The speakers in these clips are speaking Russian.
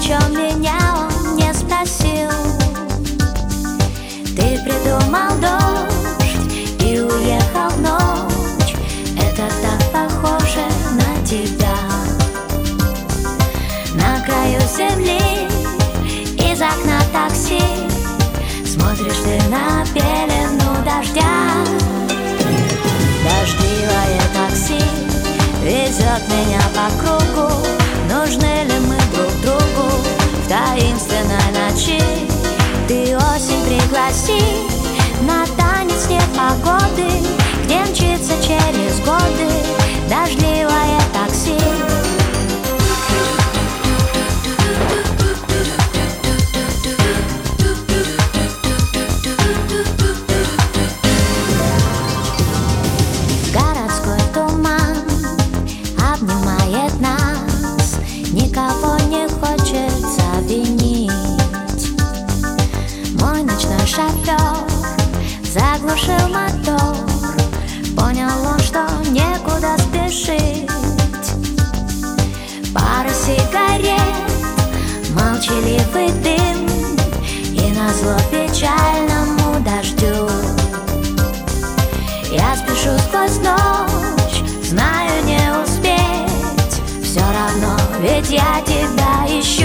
чем меня он не спросил. Ты придумал дождь и уехал в ночь. Это так похоже на тебя. На краю земли из окна такси смотришь ты на пелену дождя. Дождливое такси везет меня по кругу. Нужны ли мы друг другу в таинственной ночи? Ты осень пригласи на танец непогоды, где мчится через годы дождливое такси. Городской туман обнимает нас, никого не хочется винить. Мой ночной шофер заглушил мотор, понял он, что некуда спешить. Пара сигарет, молчаливый дым, и назло печальному дождю я спешу сквозь ночь, знаю не успеть, все равно ведь я тебя ищу.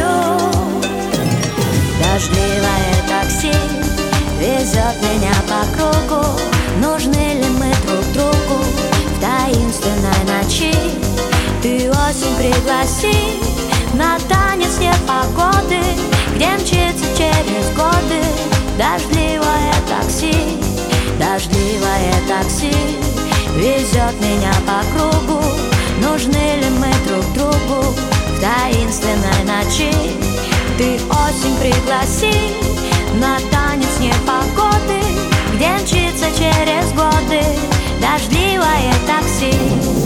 Дождливое такси везет меня по кругу. Нужны ли мы друг другу в таинственной ночи? Ты осень пригласи на танец непогоды, где мчится через годы дождливое такси. Дождливое такси везет меня по кругу. Нужны ли мы друг другу в таинственной ночи? Ты осень пригласи на танец непогоды, где мчится через годы дождливое такси.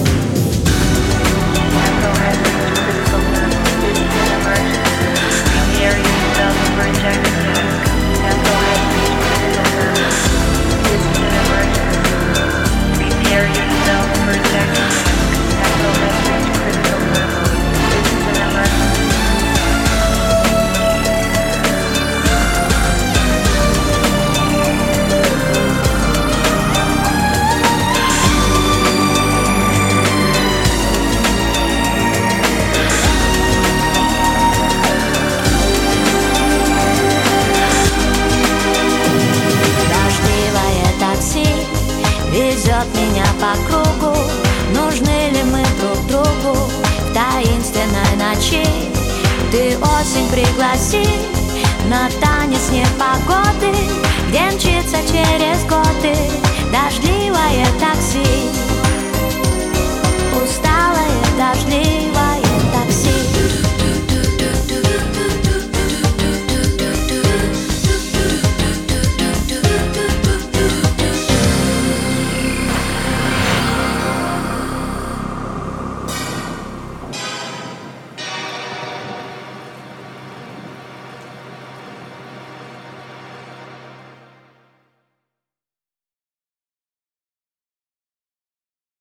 Везет меня по кругу. Нужны ли мы друг другу в таинственной ночи? Ты осень пригласи на танец непогоды, где мчится через годы дождливое такси. Усталое дождливое